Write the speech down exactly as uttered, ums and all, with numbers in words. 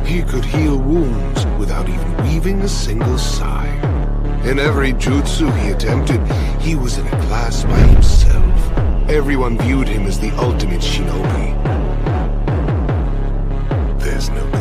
He could heal wounds without even weaving a single sigh. In every jutsu he attempted, he was in a class by himself. Everyone viewed him as the ultimate shinobi. There's no